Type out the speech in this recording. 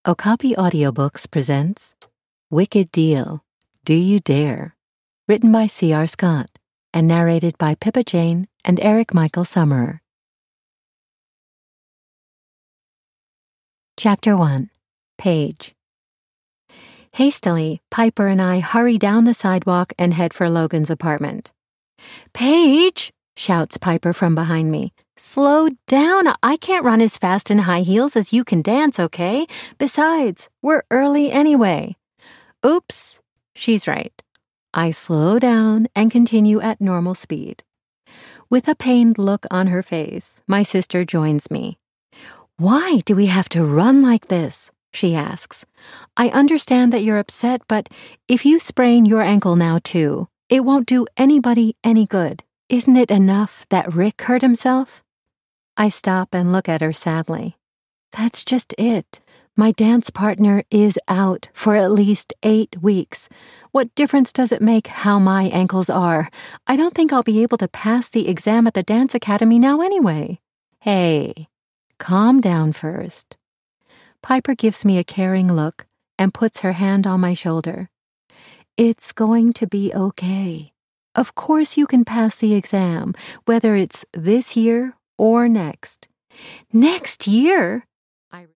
Okapi Audiobooks presents Wicked Deal, Do You Dare? Written by C.R. Scott and narrated by Pippa Jane and Eric Michael Summerer. Chapter 1. Paige. Hastily, Piper and I hurry down the sidewalk and head for Logan's apartment. "Paige!" shouts Piper from behind me. "Slow down. I can't run as fast in high heels as you can dance, okay? Besides, we're early anyway." Oops, she's right. I slow down and continue at normal speed. With a pained look on her face, my sister joins me. "Why do we have to run like this?" she asks. "I understand that you're upset, but if you sprain your ankle now too, it won't do anybody any good. Isn't it enough that Rick hurt himself?" I stop and look at her sadly. That's just it. My dance partner is out for at least 8 weeks. What difference does it make how my ankles are? I don't think I'll be able to pass the exam at the dance academy now anyway. Hey, calm down first. Piper gives me a caring look and puts her hand on my shoulder. It's going to be okay. Of course you can pass the exam, whether it's this year or next. Next year?